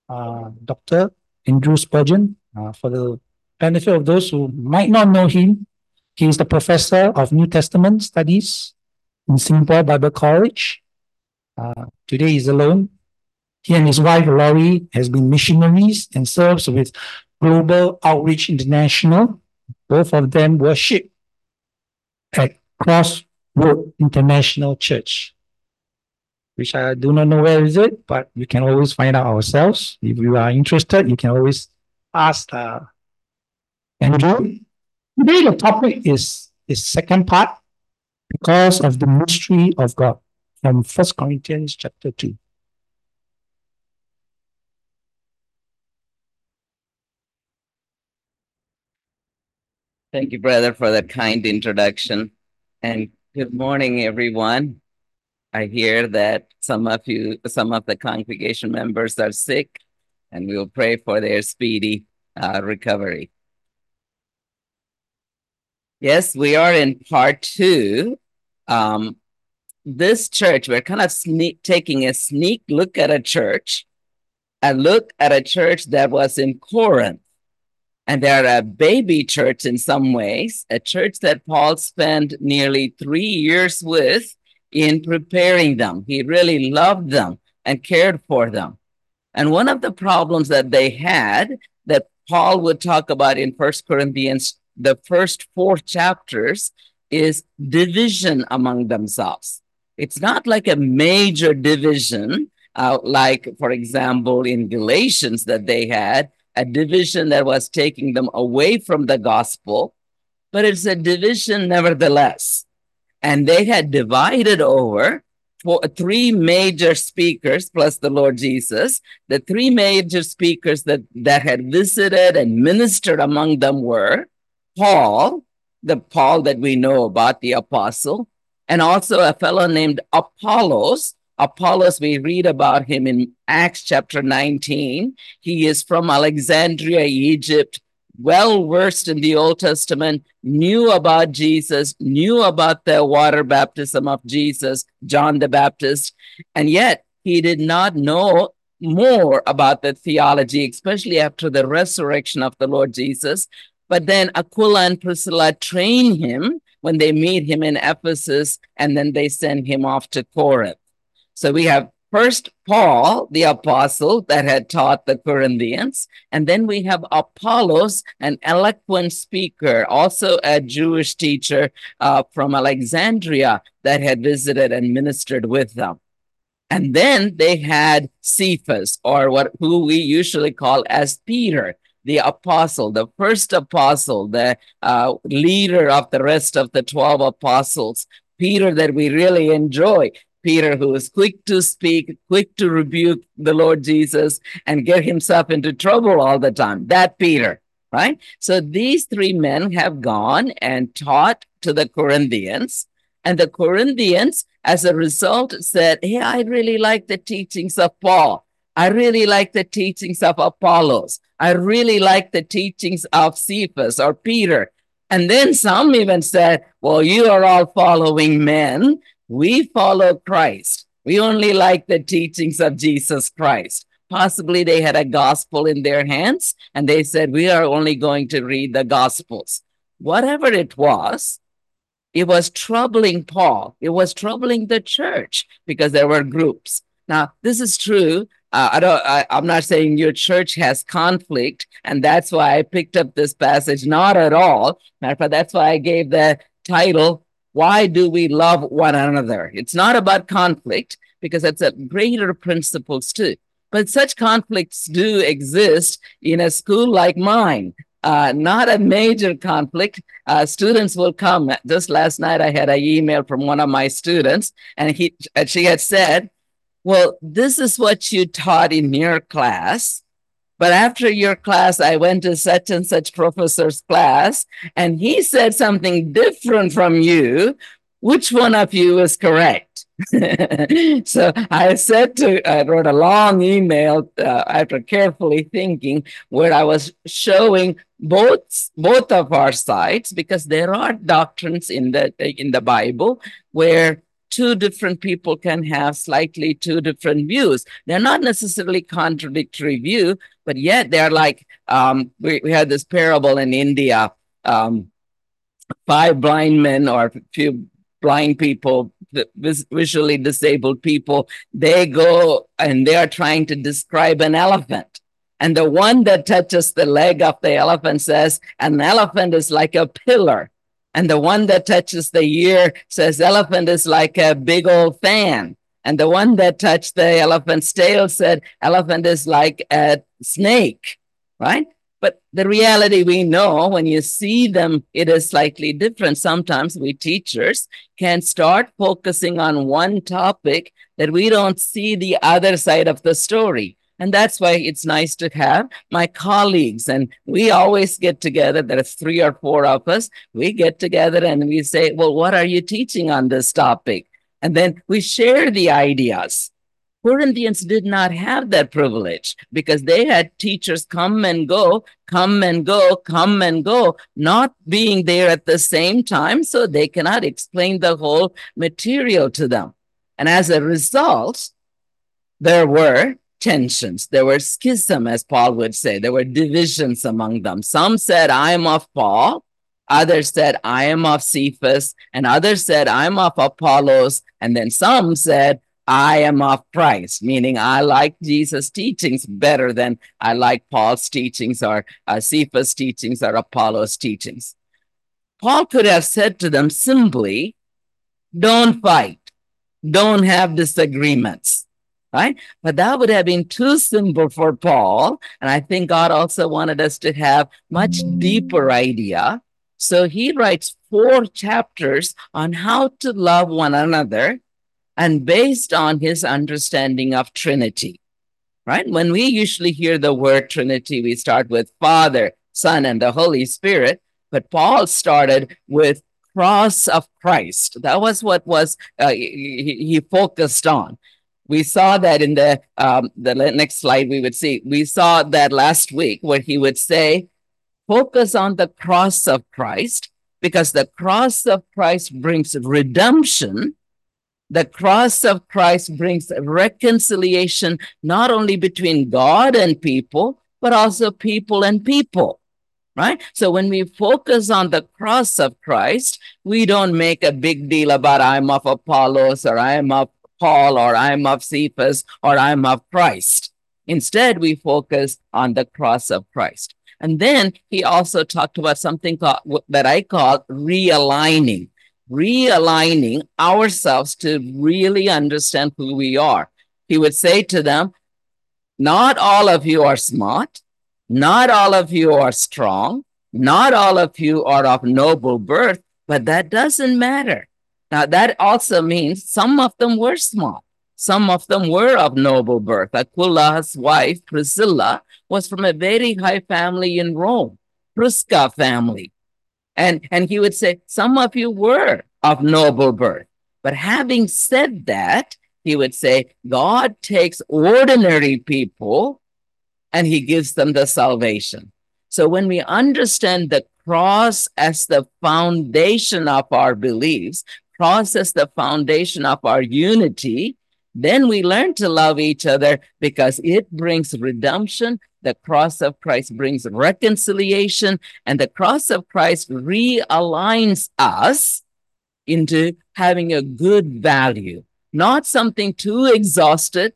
Dr. Andrew Spurgeon. For the benefit of those who might not know him, he is the professor of New Testament studies in Singapore Bible College. Today he's alone. He and his wife Laurie has been missionaries and serves with Global Outreach International. Both of them worship at Crossroad International Church, which I do not know where is it, but we can always find out ourselves. If you are interested, you can always ask Andrew. Today the topic is second part, because of the mystery of God, from 1 Corinthians chapter 2. Thank you, brother, for that kind introduction. And good morning, everyone. I hear that some of the congregation members are sick, and we will pray for their speedy recovery. Yes, we are in part 2. This church, we're kind of taking a sneak look at a church that was in Corinth. And they're a baby church in some ways, a church that Paul spent nearly 3 years with in preparing them. He really loved them and cared for them. And one of the problems that they had that Paul would talk about in 1 Corinthians, the first 4 chapters, is division among themselves. It's not like a major division, like, for example, in Galatians that they had, a division that was taking them away from the gospel, but it's a division nevertheless. And they had divided over 3 major speakers plus the Lord Jesus. The 3 major speakers that had visited and ministered among them were Paul, the Paul that we know about, the apostle, and also a fellow named Apollos. Apollos, we read about him in Acts chapter 19. He is from Alexandria, Egypt, well versed in the Old Testament, knew about Jesus, knew about the water baptism of Jesus, John the Baptist, and yet he did not know more about the theology, especially after the resurrection of the Lord Jesus. But then Aquila and Priscilla train him when they meet him in Ephesus, and then they send him off to Corinth. So we have first Paul, the apostle that had taught the Corinthians, and then we have Apollos, an eloquent speaker, also a Jewish teacher from Alexandria that had visited and ministered with them. And then they had Cephas, or who we usually call as Peter, the apostle, the first apostle, the leader of the rest of the 12 apostles. Peter that we really enjoy. Peter, who is quick to speak, quick to rebuke the Lord Jesus and get himself into trouble all the time. That Peter, right? So these 3 men have gone and taught to the Corinthians. And the Corinthians, as a result, said, hey, I really like the teachings of Paul. I really like the teachings of Apollos. I really like the teachings of Cephas or Peter. And then some even said, well, you are all following men. We follow Christ. We only like the teachings of Jesus Christ. Possibly they had a gospel in their hands and they said, we are only going to read the gospels. Whatever it was troubling Paul. It was troubling the church because there were groups. Now, this is true. I'm not saying your church has conflict, and that's why I picked up this passage. Not at all. Matter of fact, that's why I gave the title, Why Do We Love One Another? It's not about conflict, because it's a greater principles too. But such conflicts do exist in a school like mine. Not a major conflict. Students will come. Just last night, I had an email from one of my students, and she had said, well, this is what you taught in your class. But after your class, I went to such and such professor's class, and he said something different from you. Which one of you is correct? So I wrote a long email after carefully thinking, where I was showing both of our sides, because there are doctrines in the Bible where two different people can have slightly two different views. They're not necessarily contradictory view, but yet they're like, we had this parable in India, five blind men or few blind people, visually disabled people, they go and they are trying to describe an elephant. And the one that touches the leg of the elephant says, an elephant is like a pillar. And the one that touches the ear says, elephant is like a big old fan. And the one that touched the elephant's tail said, elephant is like a snake, right? But the reality we know when you see them, it is slightly different. Sometimes we teachers can start focusing on one topic that we don't see the other side of the story. And that's why it's nice to have my colleagues. And we always get together. There's 3 or 4 of us. We get together and we say, well, what are you teaching on this topic? And then we share the ideas. Corinthians did not have that privilege because they had teachers come and go, come and go, come and go, not being there at the same time, so they cannot explain the whole material to them. And as a result, there were tensions, there were schism, as Paul would say, there were divisions among them. Some said, I am of Paul. Others said, I am of Cephas. And others said, I'm of Apollos. And then some said, I am of Christ, meaning I like Jesus' teachings better than I like Paul's teachings or Cephas' teachings or Apollos' teachings. Paul could have said to them simply, don't fight, don't have disagreements, right? But that would have been too simple for Paul. And I think God also wanted us to have much deeper idea. So he writes 4 chapters on how to love one another, and based on his understanding of Trinity, right? When we usually hear the word Trinity, we start with Father, Son, and the Holy Spirit. But Paul started with cross of Christ. That was what was he focused on. We saw that in the next slide we would see. We saw that last week where he would say, focus on the cross of Christ, because the cross of Christ brings redemption. The cross of Christ brings reconciliation, not only between God and people, but also people and people, right? So when we focus on the cross of Christ, we don't make a big deal about I'm of Apollos or I'm of Paul or I'm of Cephas or I'm of Christ. Instead, we focus on the cross of Christ. And then he also talked about something that I call realigning ourselves to really understand who we are. He would say to them, not all of you are smart, not all of you are strong, not all of you are of noble birth, but that doesn't matter. Now, that also means some of them were smart. Some of them were of noble birth. Aquila's wife, Priscilla, was from a very high family in Rome, Prisca family. And he would say, some of you were of noble birth. But having said that, he would say, God takes ordinary people and he gives them the salvation. So when we understand the cross as the foundation of our beliefs, cross as the foundation of our unity, then we learn to love each other because it brings redemption. The cross of Christ brings reconciliation, and the cross of Christ realigns us into having a good value, not something too exalted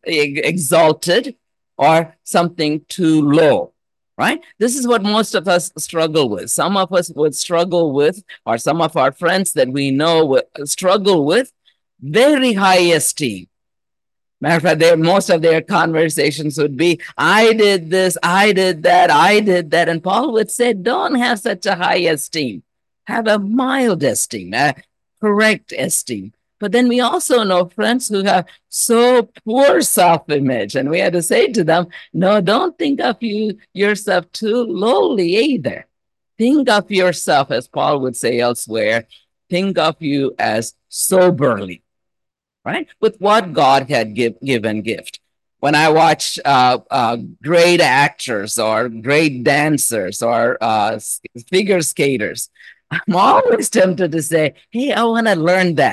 or something too low, right? This is what most of us struggle with. Some of us would struggle with, or some of our friends that we know would struggle with, very high esteem. Matter of fact, most of their conversations would be, I did this, I did that, I did that. And Paul would say, don't have such a high esteem. Have a mild esteem, a correct esteem. But then we also know friends who have so poor self-image. And we had to say to them, no, don't think of yourself too lowly either. Think of yourself, as Paul would say elsewhere, think of you as soberly. Right? With what God had given gift. When I watch great actors or great dancers or figure skaters, I'm always tempted to say, hey, I want to learn that.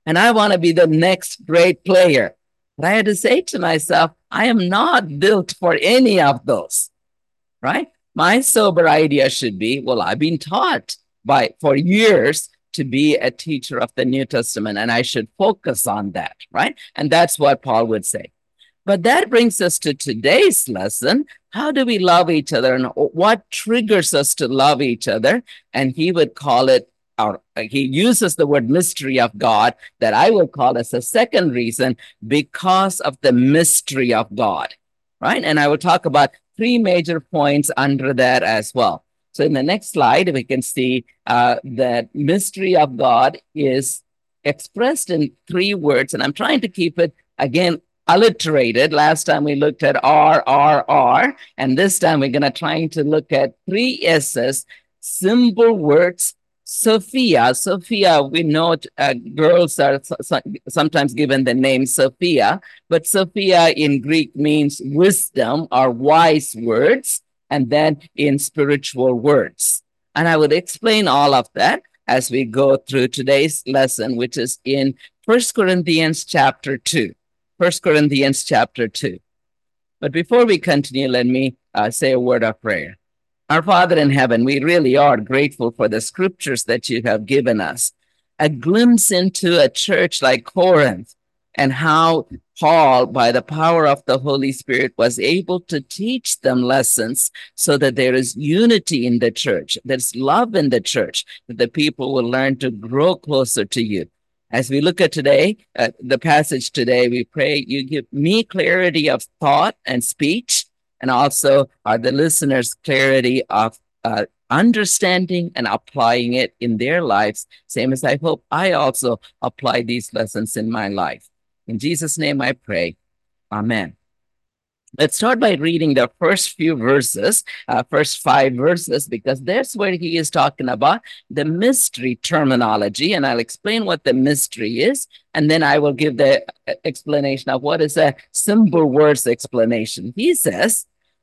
and I want to be the next great player. But I had to say to myself, I am not built for any of those, right? My sober idea should be, well, I've been taught for years to be a teacher of the New Testament, and I should focus on that, right? And that's what Paul would say. But that brings us to today's lesson. How do we love each other, and what triggers us to love each other? And he would call it, or he uses the word mystery of God, that I will call as a second reason, because of the mystery of God, right? And I will talk about three major points under that as well. So in the next slide, we can see that mystery of God is expressed in three words, and I'm trying to keep it, again, alliterated. Last time we looked at R, R, R, and this time we're going to try to look at three S's, symbol words. Sophia, we know girls are sometimes given the name Sophia, but Sophia in Greek means wisdom or wise words, and then in spiritual words. And I would explain all of that as we go through today's lesson, which is in 1 Corinthians chapter 2. 1 Corinthians chapter 2. But before we continue, let me say a word of prayer. Our Father in heaven, we really are grateful for the scriptures that you have given us. A glimpse into a church like Corinth, and how Paul, by the power of the Holy Spirit, was able to teach them lessons so that there is unity in the church, there's love in the church, that the people will learn to grow closer to you. As we look at today, the passage today, we pray you give me clarity of thought and speech, and also the listeners clarity of understanding and applying it in their lives, same as I hope I also apply these lessons in my life. In Jesus' name I pray. Amen. Let's start by reading the first few verses, first 5 verses, because that's where he is talking about the mystery terminology. And I'll explain what the mystery is, and then I will give the explanation of what is a symbol words explanation. He says,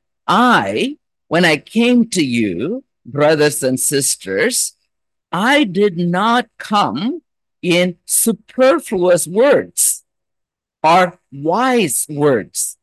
when I came to you, brothers and sisters, I did not come in superfluous words or wise words,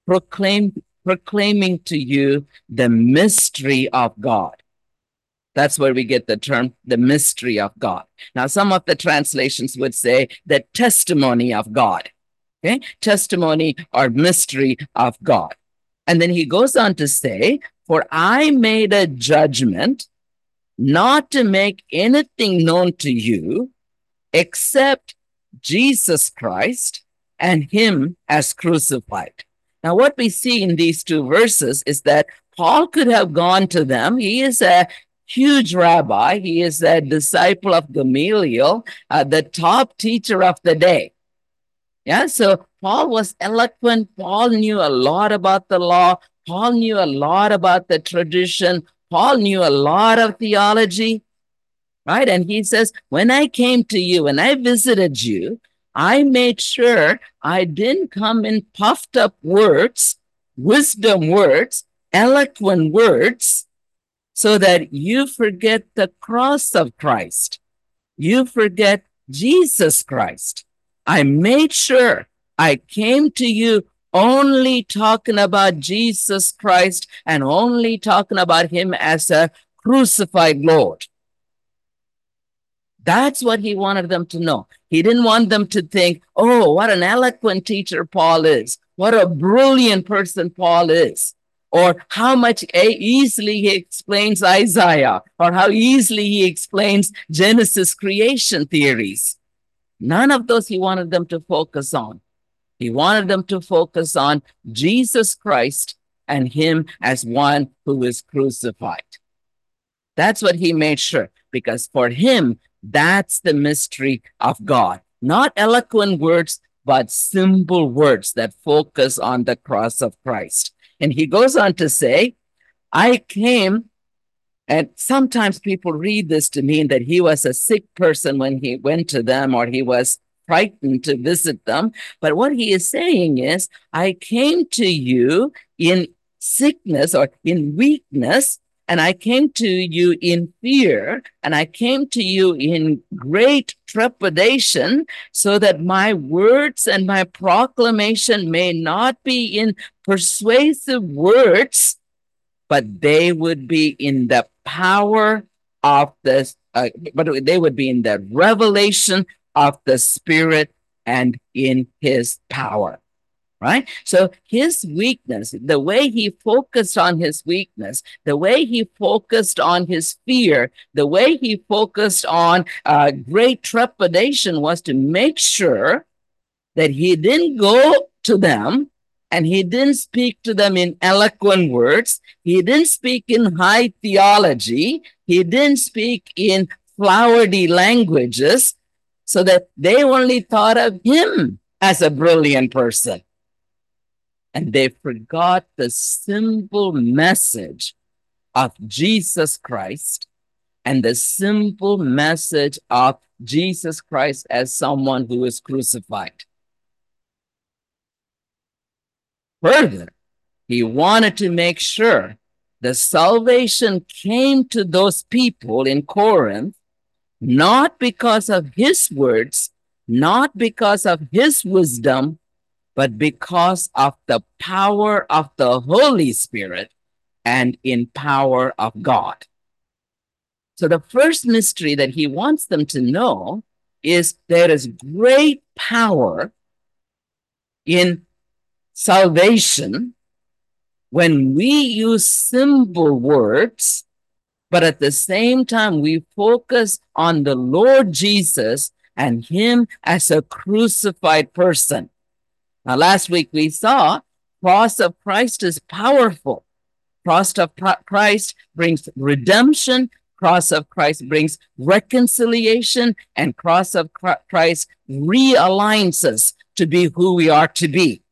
proclaiming to you the mystery of God. That's where we get the term, the mystery of God. Now, some of the translations would say the testimony of God. Okay, testimony or mystery of God. And then he goes on to say, for I made a judgment not to make anything known to you except Jesus Christ and him as crucified. Now, what we see in these 2 verses is that Paul could have gone to them. He is a huge rabbi. He is a disciple of Gamaliel, the top teacher of the day. Yeah, so Paul was eloquent. Paul knew a lot about the law. Paul knew a lot about the tradition. Paul knew a lot of theology, right? And he says, when I came to you, when I visited you, I made sure I didn't come in puffed up words, wisdom words, eloquent words, so that you forget the cross of Christ. You forget Jesus Christ. I made sure I came to you only talking about Jesus Christ and only talking about him as a crucified Lord. That's what he wanted them to know. He didn't want them to think, oh, what an eloquent teacher Paul is. What a brilliant person Paul is. Or how much easily he explains Isaiah, or how easily he explains Genesis creation theories. None of those he wanted them to focus on. He wanted them to focus on Jesus Christ and him as one who is crucified. That's what he made sure, because for him, that's the mystery of God. Not eloquent words, but simple words that focus on the cross of Christ. And he goes on to say, I came, and sometimes people read this to mean that he was a sick person when he went to them, or he was frightened to visit them. But what he is saying is, I came to you in sickness or in weakness, and I came to you in fear, and I came to you in great trepidation, so that my words and my proclamation may not be in persuasive words, but they would be in the power of but they would be in the revelation of the Spirit and in his power. Right? So his weakness, the way he focused on his weakness, the way he focused on his fear, the way he focused on great trepidation was to make sure that he didn't go to them and he didn't speak to them in eloquent words. He didn't speak in high theology. He didn't speak in flowery languages, so that they only thought of him as a brilliant person. And they forgot the simple message of Jesus Christ and the simple message of Jesus Christ as someone who is crucified. Further, he wanted to make sure the salvation came to those people in Corinth, not because of his words, not because of his wisdom, but because of the power of the Holy Spirit and in power of God. So the first mystery that he wants them to know is there is great power in salvation when we use simple words, but at the same time we focus on the Lord Jesus and him as a crucified person. Now, last week we saw cross of Christ is powerful. Cross of Christ brings redemption. Cross of Christ brings reconciliation, and cross of Christ realigns us to be who we are to be.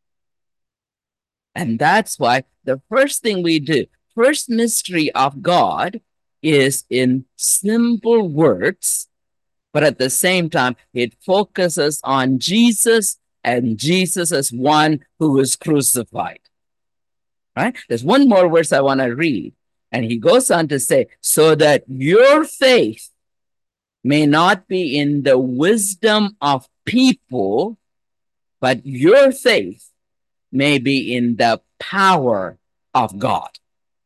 And that's why the first thing we do, first mystery of God, is in simple words, but at the same time, it focuses on Jesus and Jesus as one who is crucified. Right? There's one more verse I want to read. And he goes on to say, so that your faith may not be in the wisdom of people, but your faith may be in the power of God.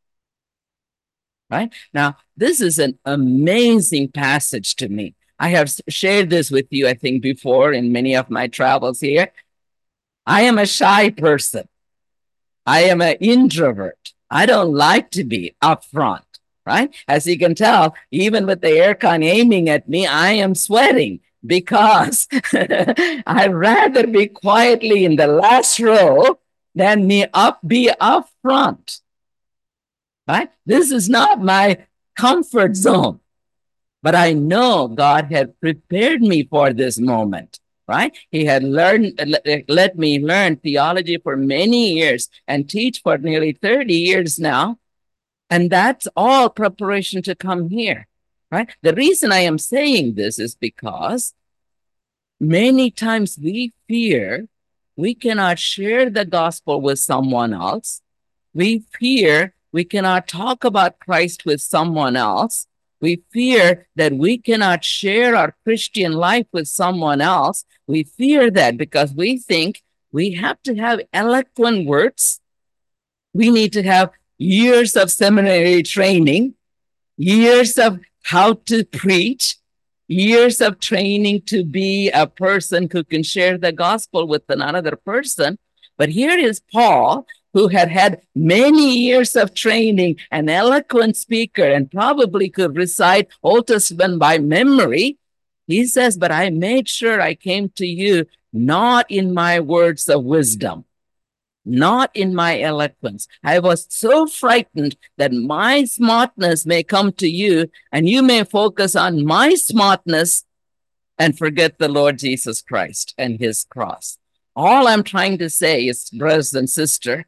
Right? Now, this is an amazing passage to me. I have shared this with you, I think, before in many of my travels here. I am a shy person. I am an introvert. I don't like to be upfront, right? As you can tell, even with the aircon aiming at me, I am sweating because I'd rather be quietly in the last row than be up front, right? This is not my comfort zone, but I know God had prepared me for this moment. Right? He had let me learn theology for many years and teach for nearly 30 years now. And that's all preparation to come here, right? The reason I am saying this is because many times we fear we cannot share the gospel with someone else. We fear we cannot talk about Christ with someone else. We fear that we cannot share our Christian life with someone else. We fear that because we think we have to have eloquent words. We need to have years of seminary training, years of how to preach, years of training to be a person who can share the gospel with another person. But here is Paul, who had had many years of training, an eloquent speaker, and probably could recite Old Testament by memory. He says, but I made sure I came to you not in my words of wisdom, not in my eloquence. I was so frightened that my smartness may come to you and you may focus on my smartness and forget the Lord Jesus Christ and his cross. All I'm trying to say is, brothers and sisters,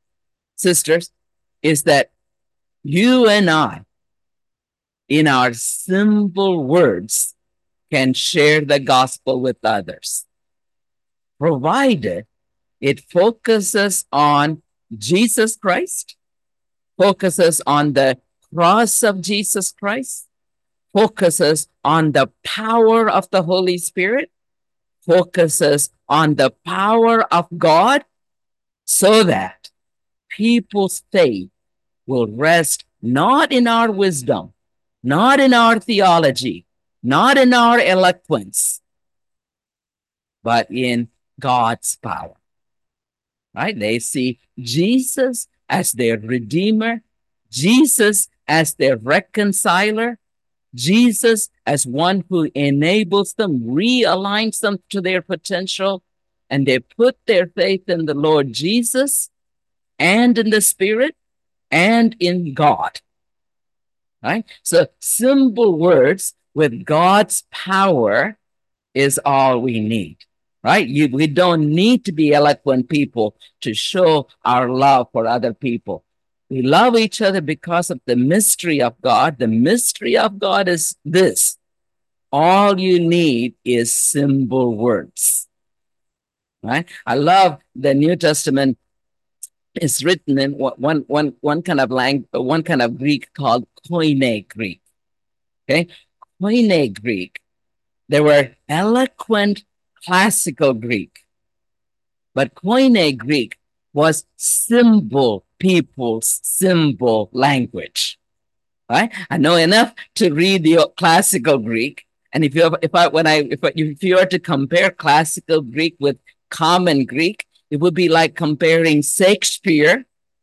is that you and I, in our simple words, can share the gospel with others, provided it focuses on Jesus Christ, focuses on the cross of Jesus Christ, focuses on the power of the Holy Spirit, focuses on the power of God, so that people's faith will rest not in our wisdom, not in our theology, not in our eloquence, but in God's power. Right? They see Jesus as their Redeemer, Jesus as their reconciler, Jesus as one who enables them, realigns them to their potential, and they put their faith in the Lord Jesus and in the Spirit and in God. Right? So simple words with God's power is all we need. Right? We don't need to be eloquent people to show our love for other people. We love each other because of the mystery of God. The mystery of God is this: all you need is simple words. Right? I love the New Testament is written in one kind of Greek called Koine Greek. Okay, Koine Greek. There were eloquent classical Greek, but Koine Greek was simple people's simple language. Right? I know enough to read the classical Greek, and if you were to compare classical Greek with common Greek, it would be like comparing Shakespeare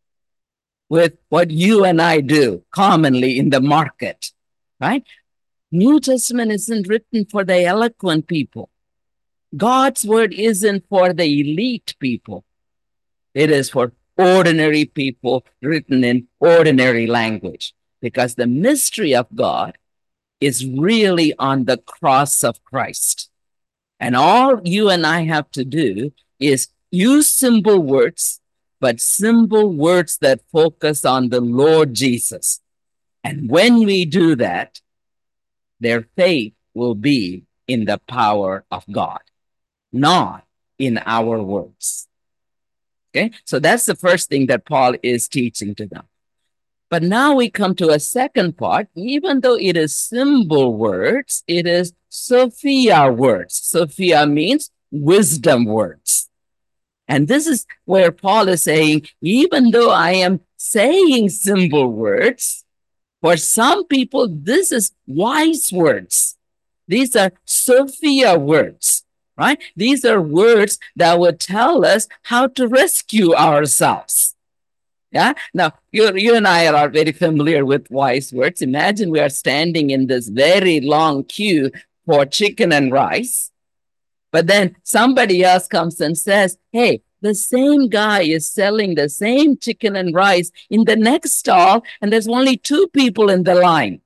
with what you and I do commonly in the market, right? New Testament isn't written for the eloquent people. God's word isn't for the elite people. It is for ordinary people written in ordinary language, because the mystery of God is really on the cross of Christ. And all you and I have to do is use simple words, but simple words that focus on the Lord Jesus. And when we do that, their faith will be in the power of God, not in our words. Okay, so that's the first thing that Paul is teaching to them. But now we come to a second part. Even though it is simple words, it is Sophia words. Sophia means wisdom words. And this is where Paul is saying, even though I am saying simple words, for some people, this is wise words. These are Sophia words, right? These are words that would tell us how to rescue ourselves. Yeah. Now, you and I are very familiar with wise words. Imagine we are standing in this very long queue for chicken and rice, but then somebody else comes and says, hey, the same guy is selling the same chicken and rice in the next stall, and there's only 2 people in the line.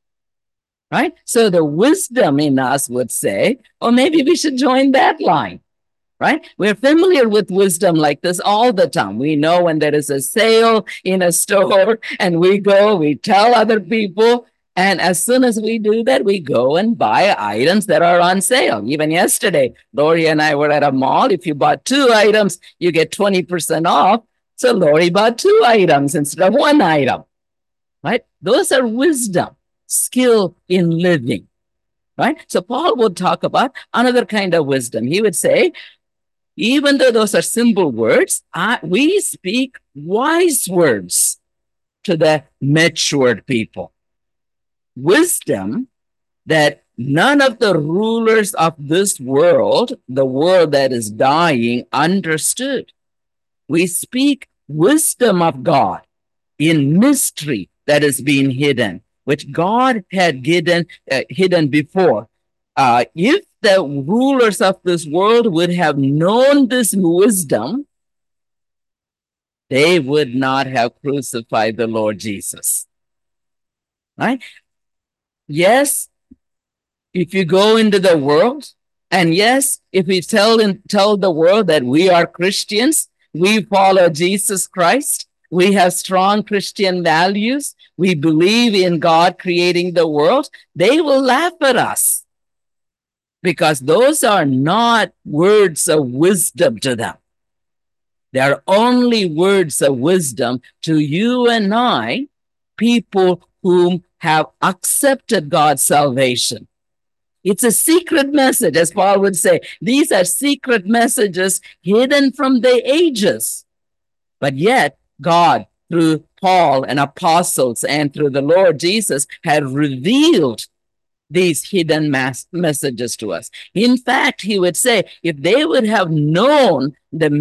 Right? So the wisdom in us would say, oh, maybe we should join that line. Right? We're familiar with wisdom like this all the time. We know when there is a sale in a store, and we tell other people, and as soon as we do that, we go and buy items that are on sale. Even yesterday, Lori and I were at a mall. If you bought 2 items, you get 20% off. So Lori bought 2 items instead of 1 item. Right? Those are wisdom, skill in living. Right? So Paul would talk about another kind of wisdom. He would say, even though those are simple words, we speak wise words to the matured people. Wisdom that none of the rulers of this world, the world that is dying, understood. We speak wisdom of God in mystery that is being hidden, which God had hidden before. If the rulers of this world would have known this wisdom, they would not have crucified the Lord Jesus. Right? Yes, if you go into the world, and yes, if we tell the world that we are Christians, we follow Jesus Christ, we have strong Christian values, we believe in God creating the world, they will laugh at us. Because those are not words of wisdom to them. They are only words of wisdom to you and I people whom have accepted God's salvation. It's a secret message, as Paul would say. These are secret messages hidden from the ages. But yet, God, through Paul and apostles and through the Lord Jesus, had revealed these hidden messages to us. In fact, he would say, if they would have known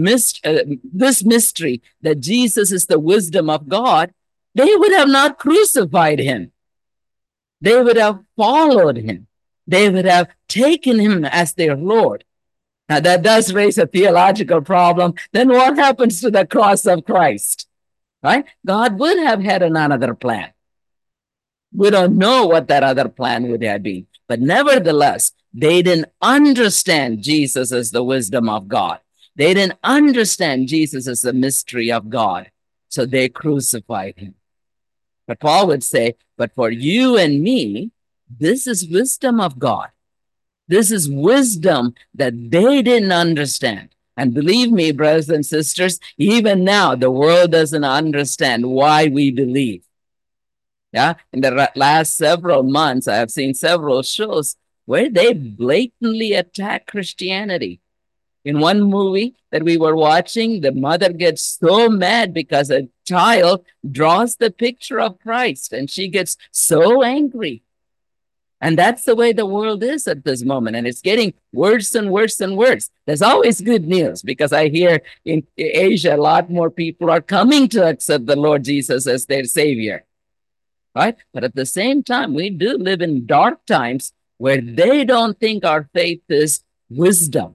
this mystery, that Jesus is the wisdom of God, they would have not crucified him. They would have followed him. They would have taken him as their Lord. Now, that does raise a theological problem. Then what happens to the cross of Christ? Right? God would have had another plan. We don't know what that other plan would have been. But nevertheless, they didn't understand Jesus as the wisdom of God. They didn't understand Jesus as the mystery of God. So they crucified him. But Paul would say, but for you and me, this is wisdom of God. This is wisdom that they didn't understand. And believe me, brothers and sisters, even now, the world doesn't understand why we believe. Yeah, in the last several months, I have seen several shows where they blatantly attack Christianity. In one movie that we were watching, the mother gets so mad because a child draws the picture of Christ, and she gets so angry. And that's the way the world is at this moment. And it's getting worse and worse and worse. There's always good news, because I hear in Asia, a lot more people are coming to accept the Lord Jesus as their Savior. Right? But at the same time, we do live in dark times where they don't think our faith is wisdom.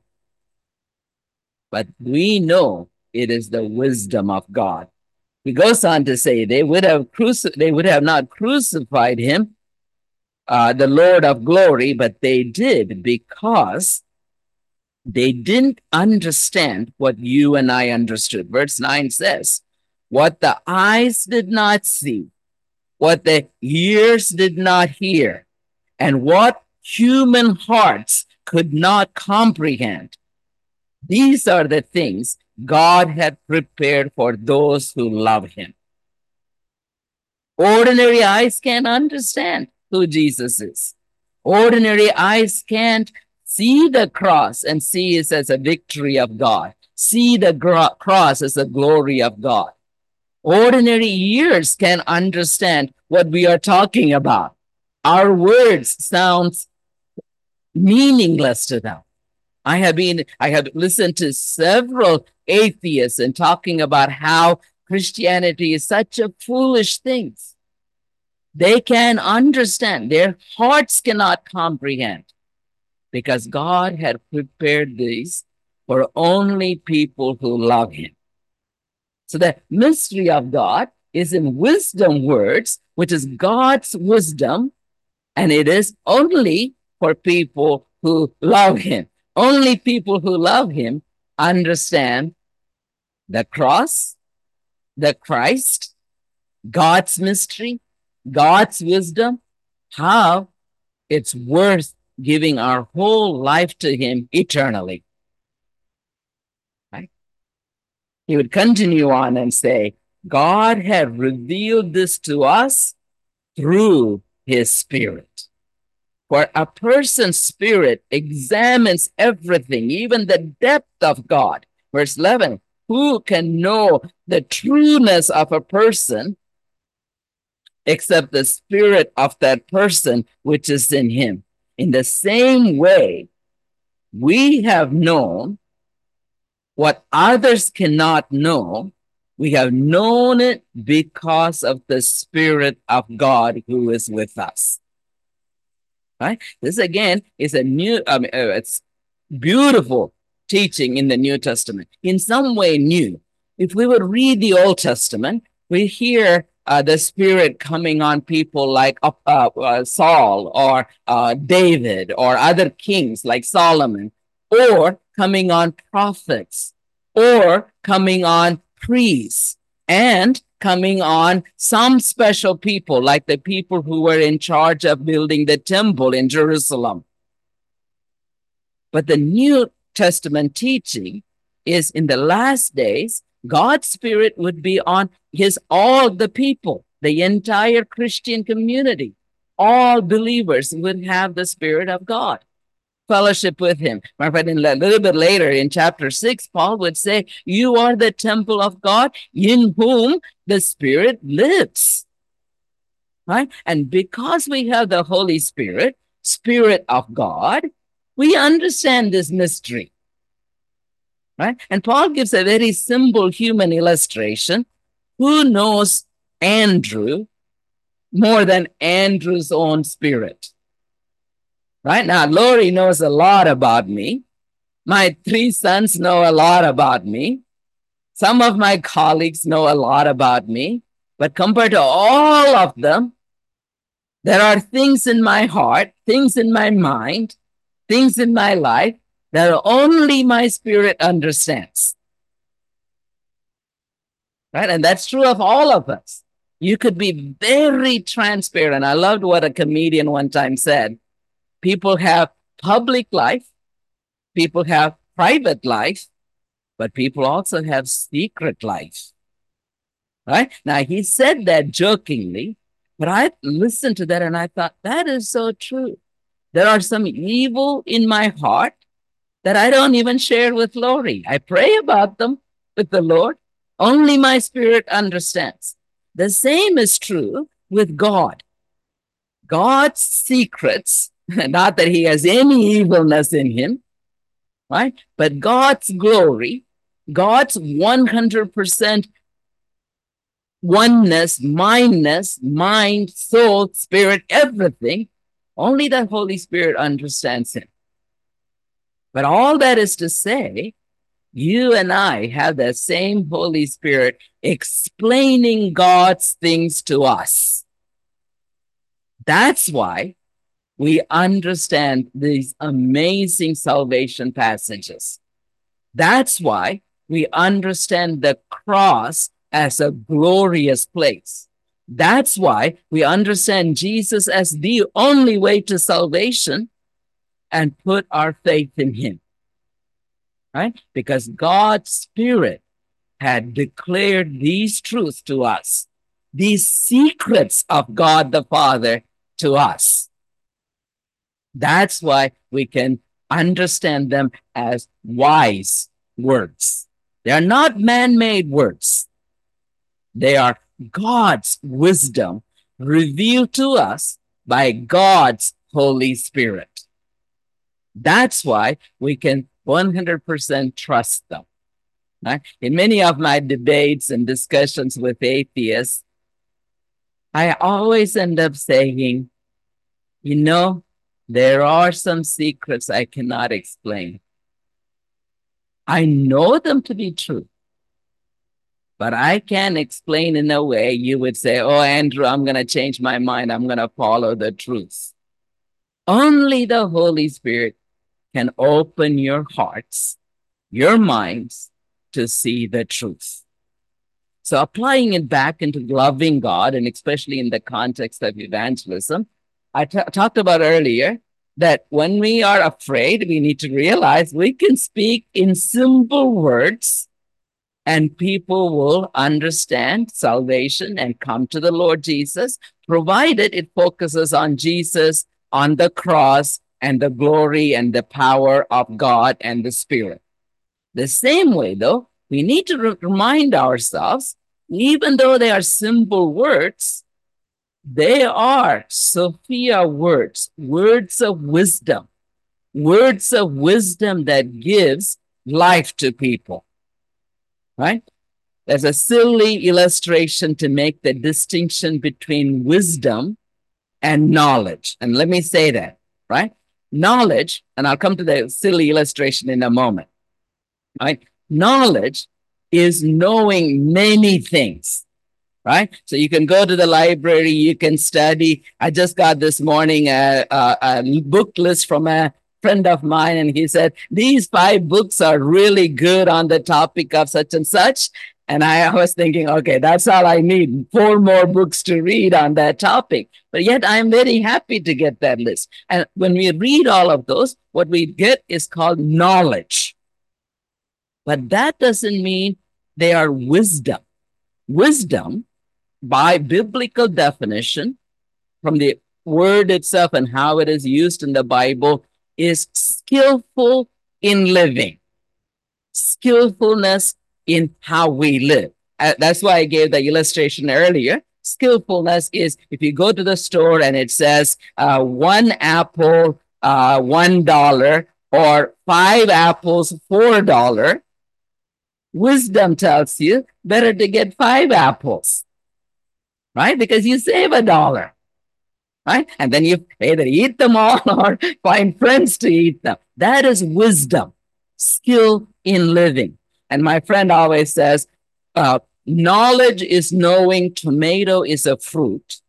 But we know it is the wisdom of God. He goes on to say they would have not crucified him, the Lord of glory, but they did because they didn't understand what you and I understood. Verse 9 says, what the eyes did not see, what the ears did not hear, and what human hearts could not comprehend. These are the things God had prepared for those who love him. Ordinary eyes can't understand who Jesus is. Ordinary eyes can't see the cross and see it as a victory of God. See the cross as a glory of God. Ordinary ears can understand what we are talking about. Our words sound meaningless to them. I have listened to several atheists and talking about how Christianity is such a foolish thing. They can understand. Their hearts cannot comprehend, because God had prepared these for only people who love him. So the mystery of God is in wisdom words, which is God's wisdom, and it is only for people who love him. Only people who love him understand the cross, the Christ, God's mystery, God's wisdom, how it's worth giving our whole life to him eternally. Right? He would continue on and say, God had revealed this to us through his Spirit. For a person's spirit examines everything, even the depth of God. Verse 11, who can know the trueness of a person except the spirit of that person which is in him? In the same way, we have known what others cannot know. We have known it because of the Spirit of God who is with us. Right? This again is a new, it's beautiful teaching in the New Testament. In some way new. If we would read the Old Testament, we hear the Spirit coming on people like Saul or David or other kings like Solomon, or coming on prophets, or coming on priests, and coming on some special people like the people who were in charge of building the temple in Jerusalem. But the New Testament teaching is in the last days, God's Spirit would be on all the people. the entire Christian community, all believers would have the Spirit of God, fellowship with him. Matter of fact, a little bit later in chapter 6, Paul would say, you are the temple of God in whom the Spirit lives. Right? And because we have the Holy Spirit, Spirit of God, we understand this mystery. Right? And Paul gives a very simple human illustration. Who knows Andrew more than Andrew's own spirit? Right? Now, Lori knows a lot about me. My 3 sons know a lot about me. Some of my colleagues know a lot about me. But compared to all of them, there are things in my heart, things in my mind, things in my life that only my spirit understands. Right? And that's true of all of us. You could be very transparent. I loved what a comedian one time said. People have public life, people have private life, but people also have secret life. Right? Now, he said that jokingly, but I listened to that and I thought, that is so true. There are some evil in my heart that I don't even share with Lori. I pray about them with the Lord. Only my spirit understands. The same is true with God. God's secrets, not that he has any evilness in him, right? But God's glory, God's 100% oneness, mindness, mind, soul, spirit, everything, only the Holy Spirit understands him. But all that is to say, you and I have the same Holy Spirit explaining God's things to us. That's why we understand these amazing salvation passages. That's why we understand the cross as a glorious place. That's why we understand Jesus as the only way to salvation and put our faith in him. Right? Because God's Spirit had declared these truths to us, these secrets of God the Father to us. That's why we can understand them as wise words. They are not man-made words. They are God's wisdom revealed to us by God's Holy Spirit. That's why we can 100% trust them. Right? In many of my debates and discussions with atheists, I always end up saying, you know, there are some secrets I cannot explain. I know them to be true, but I can't explain in a way you would say, oh, Andrew, I'm going to change my mind. I'm going to follow the truth. Only the Holy Spirit can open your hearts, your minds to see the truth. So applying it back into loving God, and especially in the context of evangelism, I talked about earlier that when we are afraid, we need to realize we can speak in simple words and people will understand salvation and come to the Lord Jesus, provided it focuses on Jesus, on the cross, and the glory and the power of God and the Spirit. The same way, though, we need to remind ourselves, even though they are simple words, they are Sophia words, words of wisdom that gives life to people, right? There's a silly illustration to make the distinction between wisdom and knowledge. And let me say that, right? Knowledge, and I'll come to the silly illustration in a moment, right? Knowledge is knowing many things, right? So you can go to the library, you can study. I just got this morning a book list from a friend of mine, and he said, these 5 books are really good on the topic of such and such. And I was thinking, okay, that's all I need, 4 more books to read on that topic. But yet I'm very happy to get that list. And when we read all of those, what we get is called knowledge. But that doesn't mean they are wisdom. Wisdom by biblical definition, from the word itself and how it is used in the Bible, is skillful in living, skillfulness in how we live. That's why I gave the illustration earlier. Skillfulness is if you go to the store and it says one apple, $1, or 5 apples, $4. Wisdom tells you better to get 5 apples, right? Because you save $1, right? And then you either eat them all or find friends to eat them. That is wisdom, skill in living. And my friend always says, knowledge is knowing tomato is a fruit.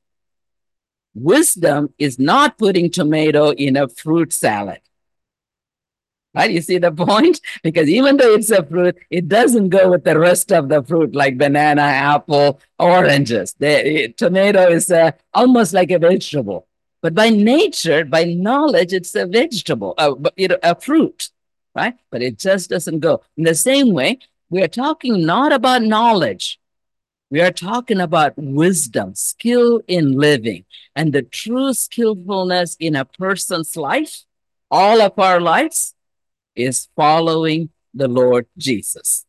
Wisdom is not putting tomato in a fruit salad. Right? You see the point? Because even though it's a fruit, it doesn't go with the rest of the fruit like banana, apple, oranges. Tomato is almost like a vegetable. But by nature, by knowledge, it's a vegetable, a fruit, right? But it just doesn't go. In the same way, we are talking not about knowledge. We are talking about wisdom, skill in living, and the true skillfulness in a person's life, all of our lives, is following the Lord Jesus,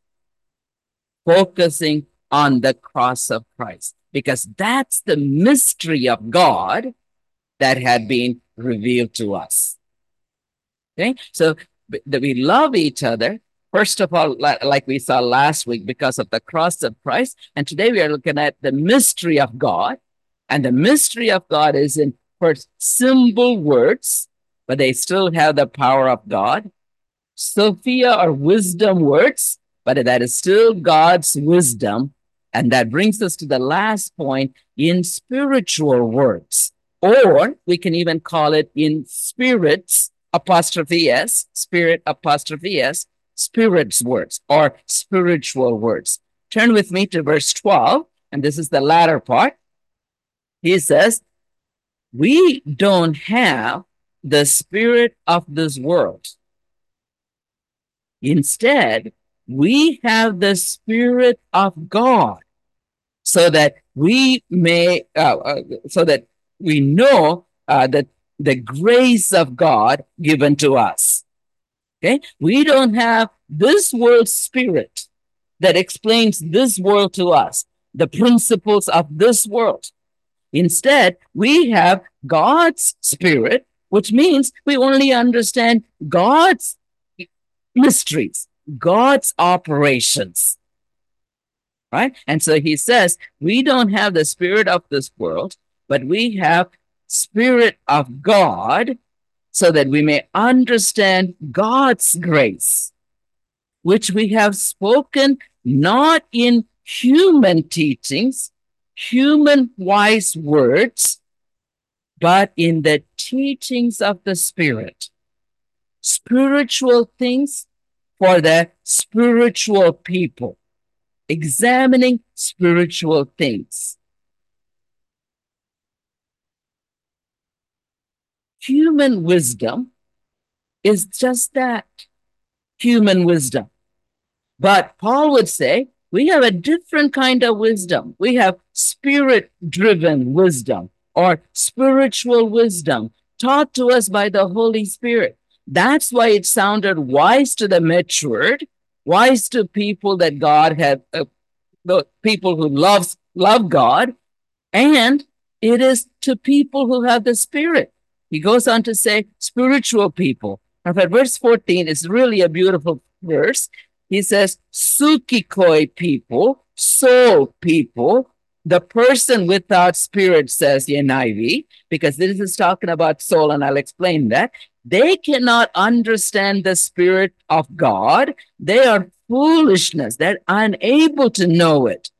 focusing on the cross of Christ, because that's the mystery of God that had been revealed to us. Okay, so that we love each other, first of all, like we saw last week, because of the cross of Christ. And today we are looking at the mystery of God. And the mystery of God is in first symbol words, but they still have the power of God. Sophia or wisdom words, but that is still God's wisdom. And that brings us to the last point, in spiritual words, or we can even call it in spirits, apostrophe S, spirit apostrophe S, spirits words or spiritual words. Turn with me to verse 12, and this is the latter part. He says, we don't have the spirit of this world. Instead, we have the Spirit of God, so that we may, so that we know that the grace of God given to us. Okay, we don't have this world's spirit that explains this world to us, the principles of this world. Instead, we have God's Spirit, which means we only understand God's mysteries, God's operations, right? And so he says, we don't have the spirit of this world, but we have Spirit of God, so that we may understand God's grace, which we have spoken not in human teachings, human wise words, but in the teachings of the Spirit. Spiritual things for the spiritual people, examining spiritual things. Human wisdom is just that, human wisdom. But Paul would say we have a different kind of wisdom. We have spirit-driven wisdom or spiritual wisdom taught to us by the Holy Spirit. That's why it sounded wise to the matured, wise to people that God had, the people who love God, and it is to people who have the Spirit. He goes on to say spiritual people. Now, verse 14 is really a beautiful verse. He says, psychikoi people, soul people, the person without spirit, says the NIV, because this is talking about soul, and I'll explain that. They cannot understand the Spirit of God. They are foolishness. They're unable to know it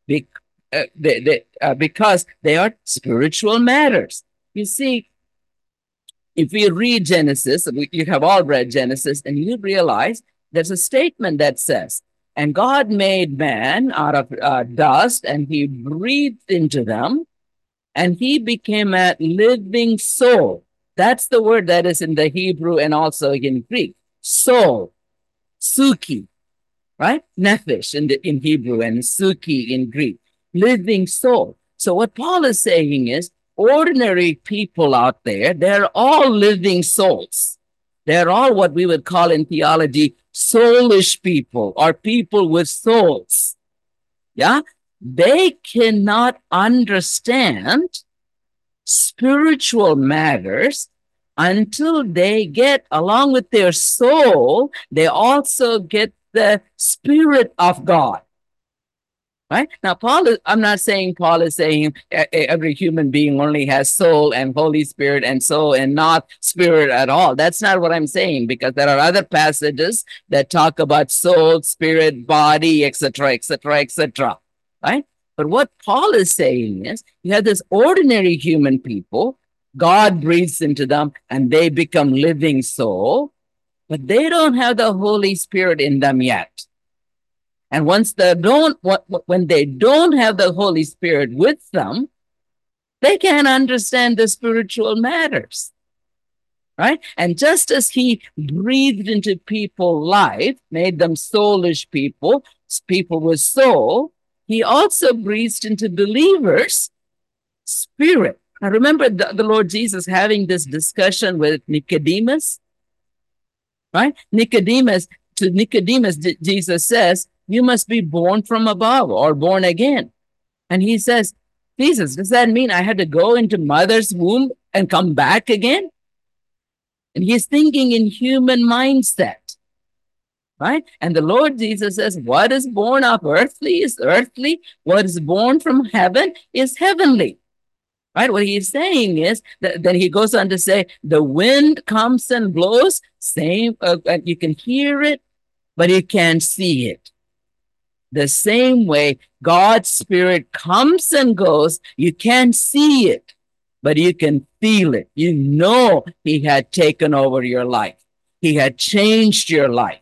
because they are spiritual matters. You see, if you read Genesis, you have all read Genesis, and you realize there's a statement that says, and God made man out of dust, and he breathed into them, and he became a living soul. That's the word that is in the Hebrew and also in Greek. Soul, suki, right? Nephesh in Hebrew and suki in Greek. living soul. So what Paul is saying is ordinary people out there, they're all living souls. They're all what we would call in theology soulish people or people with souls. Yeah. They cannot understand spiritual matters until they get, along with their soul, they also get the Spirit of God. Right? Now, I'm not saying Paul is saying every human being only has soul and Holy Spirit and soul and not spirit at all. That's not what I'm saying, because there are other passages that talk about soul, spirit, body, etc., etc., etc. Right? But what Paul is saying is you have this ordinary human people, God breathes into them and they become living soul, but they don't have the Holy Spirit in them yet. And once when they don't have the Holy Spirit with them, they can't understand the spiritual matters. Right? And just as he breathed into people's life, made them soulish people, people with soul, he also breathed into believers spirit. Now remember the Lord Jesus having this discussion with Nicodemus, right? To Nicodemus, Jesus says, you must be born from above or born again. And he says, Jesus, does that mean I had to go into mother's womb and come back again? And he's thinking in human mindset, right? And the Lord Jesus says, what is born of earthly is earthly. What is born from heaven is heavenly. Right? What he's saying is that then he goes on to say, the wind comes and blows, same, you can hear it, but you can't see it. The same way God's Spirit comes and goes, you can't see it, but you can feel it. You know he had taken over your life. He had changed your life.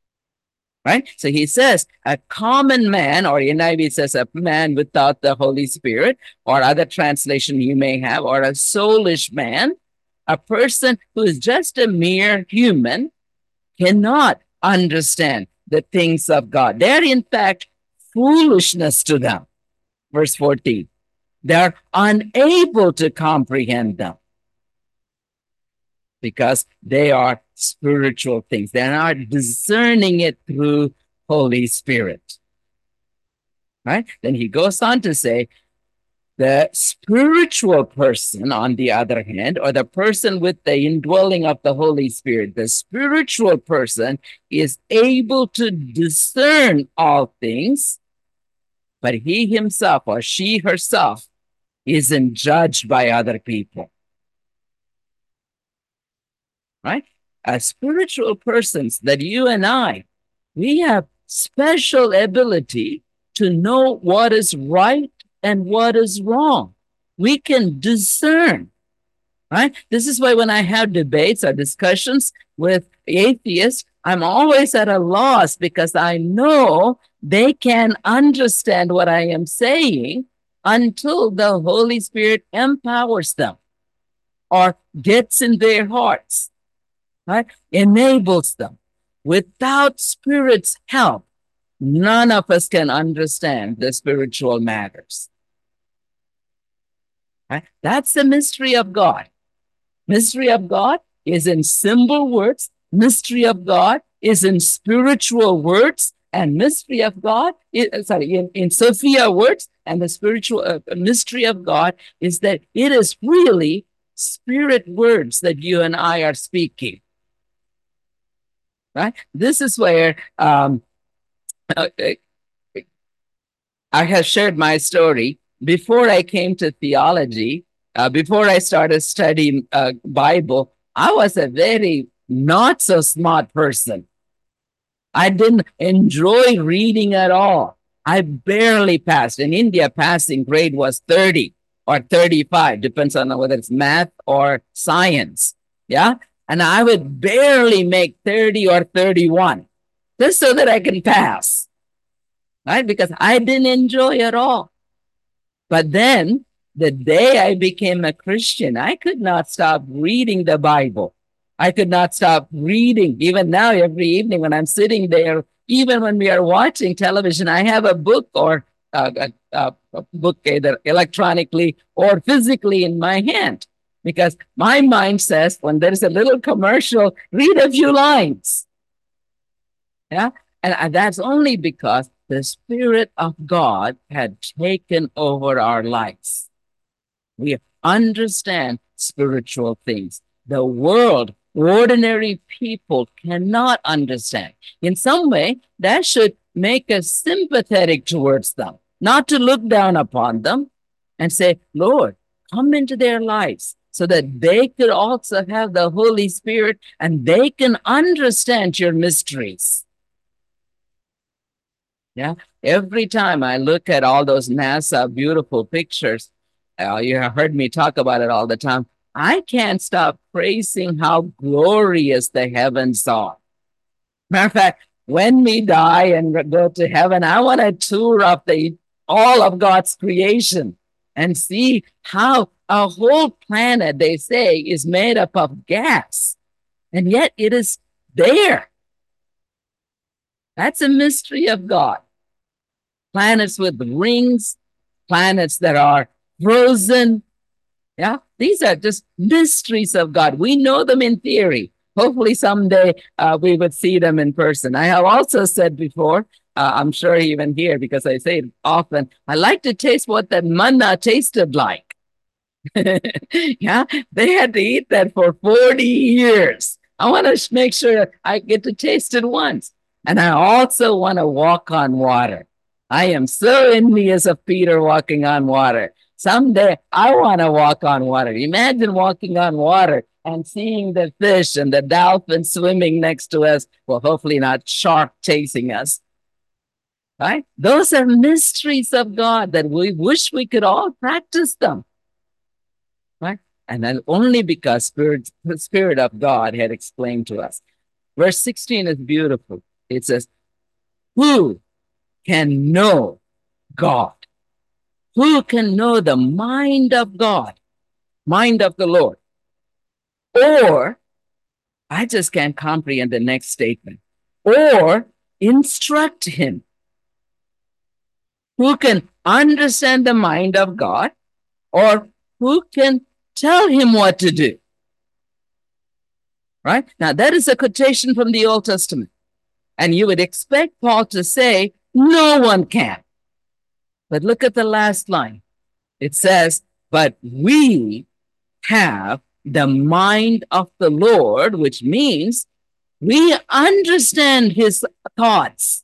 Right? So he says a common man, or NIV says a man without the Holy Spirit, or other translation you may have, or a soulish man, a person who is just a mere human, cannot understand the things of God. They're in fact foolishness to them. Verse 14. They're unable to comprehend them because they are spiritual things. They're not discerning it through Holy Spirit. Right? Then he goes on to say, the spiritual person, on the other hand, or the person with the indwelling of the Holy Spirit, the spiritual person is able to discern all things, but he himself or she herself isn't judged by other people. Right? As spiritual persons, that you and I, we have special ability to know what is right and what is wrong. We can discern, right? This is why when I have debates or discussions with atheists, I'm always at a loss because I know they can understand what I am saying until the Holy Spirit empowers them or gets in their hearts, right? Enables them. Without Spirit's help, none of us can understand the spiritual matters. Right? That's the mystery of God. Mystery of God is in symbol words. Mystery of God is in spiritual words. And mystery of God, in Sophia words. And the spiritual mystery of God is that it is really spirit words that you and I are speaking. Right? This is where I have shared my story. Before I came to theology, before I started studying Bible, I was a very not so smart person. I didn't enjoy reading at all. I barely passed. In India, passing grade was 30 or 35, depends on whether it's math or science. Yeah. And I would barely make 30 or 31 just so that I can pass. Right? Because I didn't enjoy at all. But then the day I became a Christian, I could not stop reading the Bible. I could not stop reading. Even now, every evening when I'm sitting there, even when we are watching television, I have a book or book either electronically or physically in my hand. Because my mind says when there's a little commercial, read a few lines. Yeah. And that's only because the Spirit of God had taken over our lives. We understand spiritual things. The world, ordinary people cannot understand. In some way, that should make us sympathetic towards them, not to look down upon them and say, Lord, come into their lives so that they could also have the Holy Spirit and they can understand your mysteries. Yeah. Every time I look at all those NASA beautiful pictures, you have heard me talk about it all the time. I can't stop praising how glorious the heavens are. Matter of fact, when we die and go to heaven, I want a tour of all of God's creation and see how a whole planet, they say, is made up of gas. And yet it is there. That's a mystery of God. Planets with rings, planets that are frozen. Yeah, these are just mysteries of God. We know them in theory. Hopefully someday we would see them in person. I have also said before, I'm sure even here, because I say it often, I like to taste what the manna tasted like. Yeah, they had to eat that for 40 years. I want to make sure I get to taste it once. And I also want to walk on water. I am so envious of Peter walking on water. Someday I want to walk on water. Imagine walking on water and seeing the fish and the dolphin swimming next to us. Well, hopefully not shark chasing us. Right? Those are mysteries of God that we wish we could all practice them. Right? And then only because the Spirit of God had explained to us. Verse 16 is beautiful. It says, who can know God? Who can know the mind of God, mind of the Lord? Or, I just can't comprehend the next statement, or instruct him. Who can understand the mind of God, or who can tell him what to do? Right? Now, that is a quotation from the Old Testament. And you would expect Paul to say, no one can. But look at the last line. It says, but we have the mind of the Lord, which means we understand his thoughts.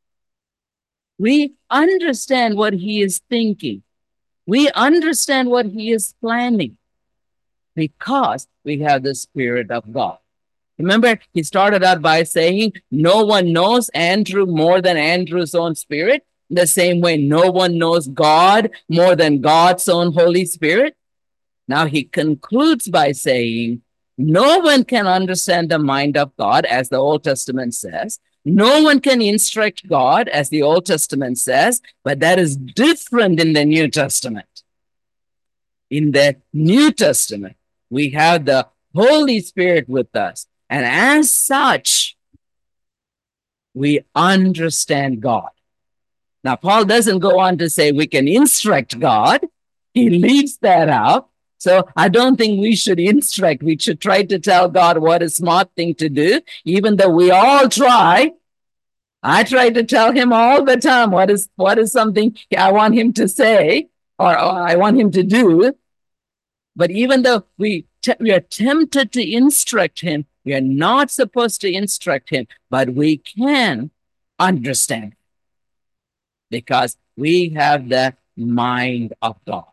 We understand what he is thinking. We understand what he is planning because we have the Spirit of God. Remember, he started out by saying, no one knows Andrew more than Andrew's own spirit. In the same way, no one knows God more than God's own Holy Spirit. Now he concludes by saying, no one can understand the mind of God, as the Old Testament says. No one can instruct God, as the Old Testament says, but that is different in the New Testament. In the New Testament, we have the Holy Spirit with us. And as such, we understand God. Now, Paul doesn't go on to say we can instruct God. He leaves that out. So I don't think we should instruct. We should try to tell God what a smart thing to do, even though we all try. I try to tell him all the time what is something I want him to say or I want him to do. But even though we are tempted to instruct him, we are not supposed to instruct him, but we can understand because we have the mind of God.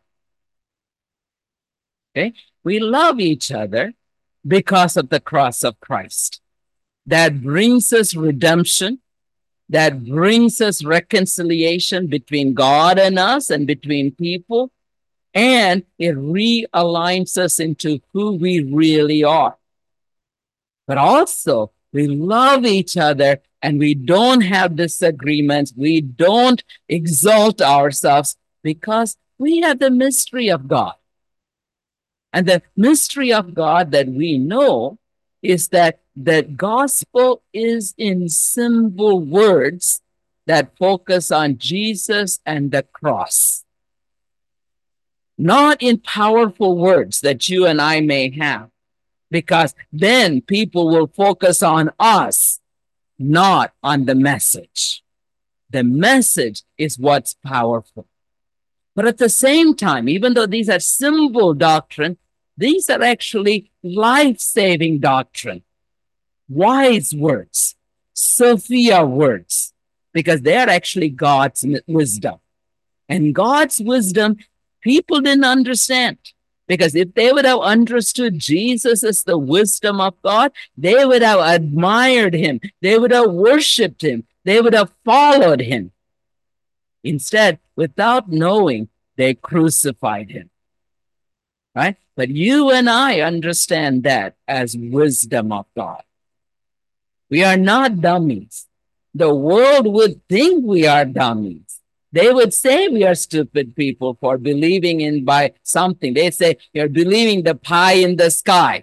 Okay? We love each other because of the cross of Christ. That brings us redemption. That brings us reconciliation between God and us and between people. And it realigns us into who we really are. But also, we love each other and we don't have disagreements. We don't exalt ourselves because we have the mystery of God. And the mystery of God that we know is that the gospel is in simple words that focus on Jesus and the cross. not in powerful words that you and I may have, because then people will focus on us, not on the message. The message is what's powerful. But at the same time, even though these are simple doctrine, these are actually life-saving doctrine, wise words, Sophia words, because they are actually God's wisdom. And God's wisdom, people didn't understand. Because if they would have understood Jesus as the wisdom of God, they would have admired him. They would have worshiped him. They would have followed him. Instead, without knowing, they crucified him. Right? But you and I understand that as wisdom of God. We are not dummies. The world would think we are dummies. They would say we are stupid people for believing in by something. They say you're believing the pie in the sky.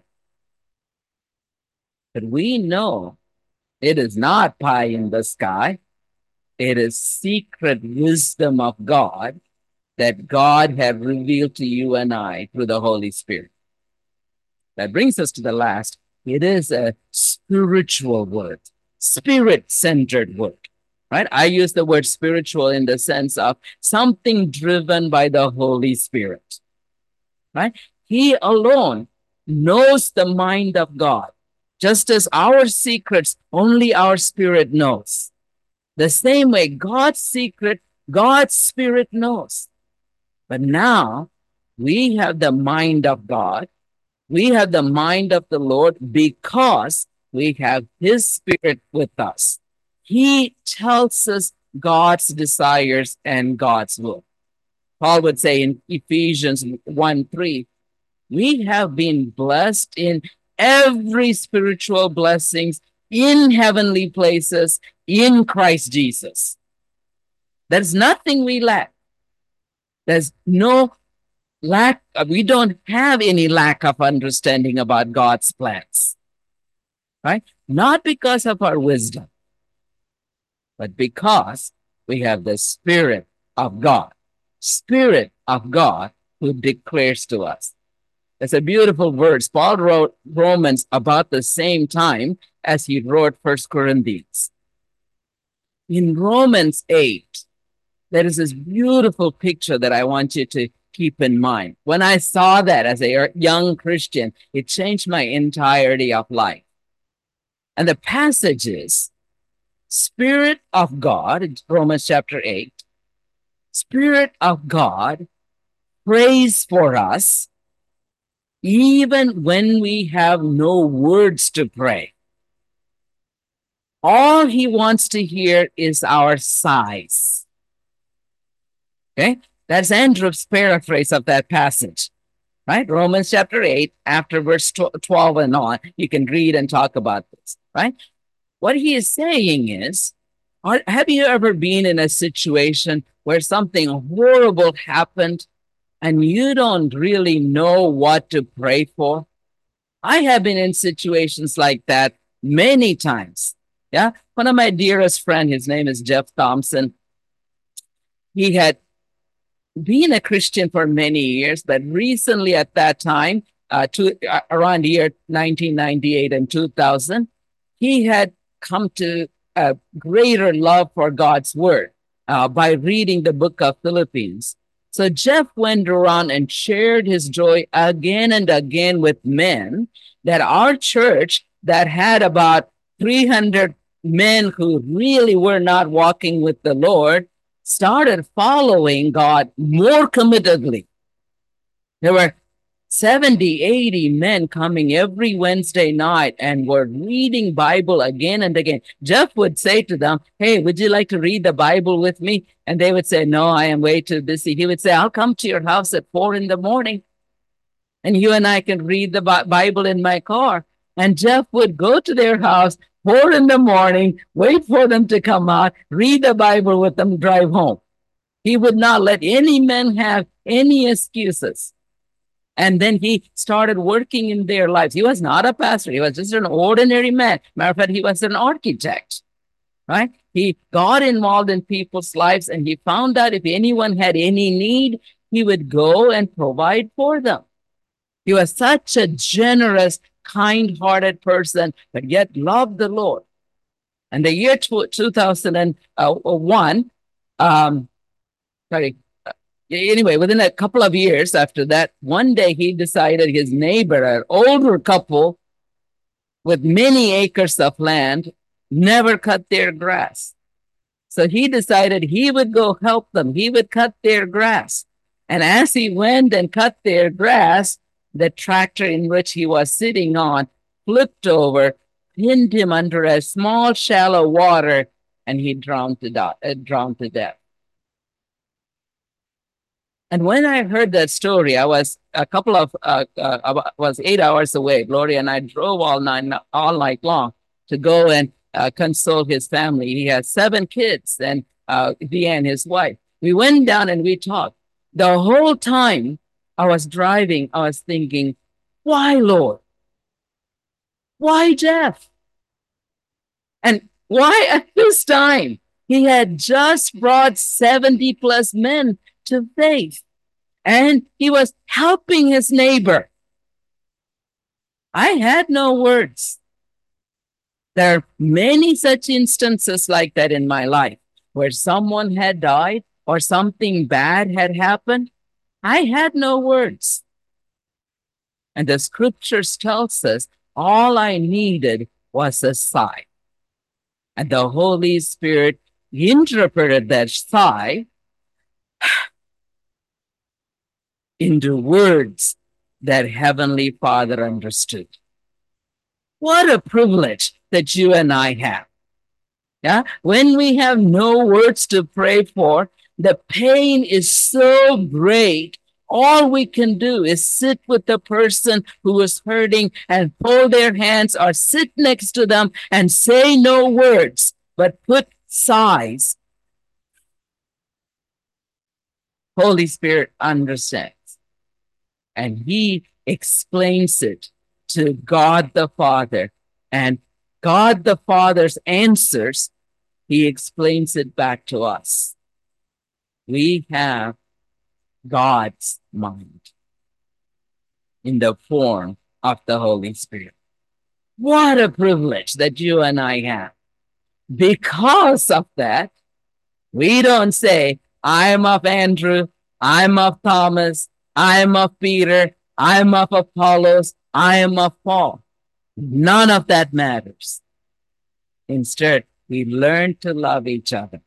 But we know it is not pie in the sky. It is secret wisdom of God that God had revealed to you and I through the Holy Spirit. That brings us to the last. It is a spiritual word, spirit-centered word, right? I use the word spiritual in the sense of something driven by the Holy Spirit, right? He alone knows the mind of God, just as our secrets only our spirit knows. The same way God's secret, God's spirit knows. But now we have the mind of God. We have the mind of the Lord because we have his spirit with us. He tells us God's desires and God's will. Paul would say in Ephesians 1:3, we have been blessed in every spiritual blessings in heavenly places in Christ Jesus. There's nothing we lack. There's no lack. We don't have any lack of understanding about God's plans, right? Not because of our wisdom, but because we have the Spirit of God who declares to us. It's a beautiful verse. Paul wrote Romans about the same time as he wrote 1 Corinthians. In Romans 8, there is this beautiful picture that I want you to keep in mind. When I saw that as a young Christian, it changed my entirety of life. And the passage is, Spirit of God, Romans chapter 8, Spirit of God prays for us even when we have no words to pray. All he wants to hear is our sighs. Okay? That's Andrew's paraphrase of that passage, right? Romans chapter 8, after verse 12 and on, you can read and talk about this, right? What he is saying is, have you ever been in a situation where something horrible happened and you don't really know what to pray for? I have been in situations like that many times. Yeah. One of my dearest friends, his name is Jeff Thompson. He had been a Christian for many years, but recently at that time, around the year 1998 and 2000, he had come to a greater love for God's word by reading the book of Philippians. So Jeff went around and shared his joy again and again with men that our church that had about 300 men who really were not walking with the Lord started following God more committedly. There were 70, 80 men coming every Wednesday night and were reading Bible again and again. Jeff would say to them, hey, would you like to read the Bible with me? And they would say, no, I am way too busy. He would say, I'll come to your house at 4 a.m. and you and I can read the Bible in my car. And Jeff would go to their house 4 a.m, wait for them to come out, read the Bible with them, drive home. He would not let any man have any excuses. And then he started working in their lives. He was not a pastor. He was just an ordinary man. Matter of fact, he was an architect, right? He got involved in people's lives and he found out if anyone had any need, he would go and provide for them. He was such a generous, kind-hearted person, but yet loved the Lord. And the year 2001, sorry, anyway, within a couple of years after that, one day he decided his neighbor, an older couple with many acres of land, never cut their grass. So he decided he would go help them. He would cut their grass. And as he went and cut their grass, the tractor in which he was sitting on flipped over, pinned him under a small, shallow water, and he drowned to death. And when I heard that story, I was was 8 hours away. Gloria and I drove all night long to go and console his family. He has 7 kids, and Deanne, his wife. We went down and we talked. The whole time I was driving, I was thinking, why, Lord? Why Jeff? And why at this time? He had just brought 70 plus men to faith, and he was helping his neighbor. I had no words. There are many such instances like that in my life where someone had died or something bad had happened. I had no words. And the scriptures tells us all I needed was a sigh. And the Holy Spirit interpreted that sigh into words that Heavenly Father understood. What a privilege that you and I have. Yeah, when we have no words to pray for, the pain is so great. All we can do is sit with the person who is hurting and hold their hands or sit next to them and say no words, but put sighs. Holy Spirit understands. And he explains it to God the Father. And God the Father's answers, he explains it back to us. We have God's mind in the form of the Holy Spirit. What a privilege that you and I have. Because of that, we don't say, I'm of Andrew, I'm of Thomas, I am of Peter, I am of Apollos, I am of Paul. None of that matters. Instead, we learn to love each other.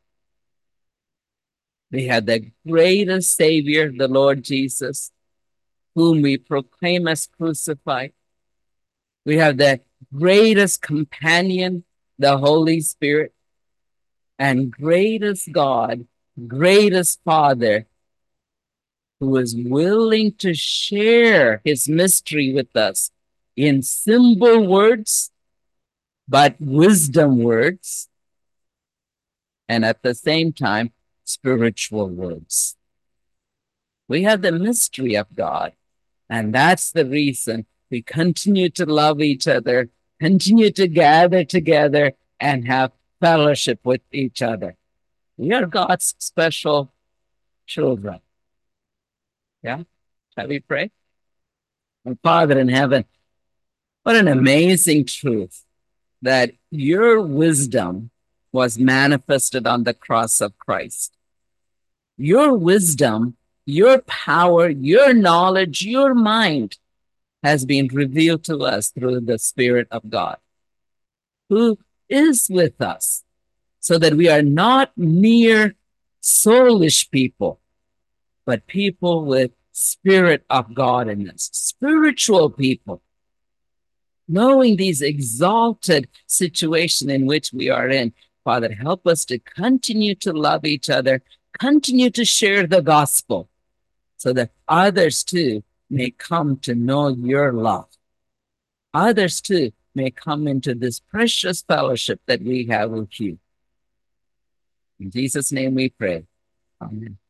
We have the greatest Savior, the Lord Jesus, whom we proclaim as crucified. We have the greatest companion, the Holy Spirit, and greatest God, greatest Father, who is willing to share his mystery with us in simple words, but wisdom words, and at the same time, spiritual words. We have the mystery of God, and that's the reason we continue to love each other, continue to gather together, and have fellowship with each other. We are God's special children. Yeah? Shall we pray? Our Father in heaven, what an amazing truth that your wisdom was manifested on the cross of Christ. Your wisdom, your power, your knowledge, your mind has been revealed to us through the Spirit of God, who is with us, so that we are not mere soulish people, but people with Spirit of God in us, spiritual people. Knowing these exalted situation in which we are in, Father, help us to continue to love each other, continue to share the gospel, so that others too may come to know your love. Others too may come into this precious fellowship that we have with you. In Jesus' name we pray. Amen.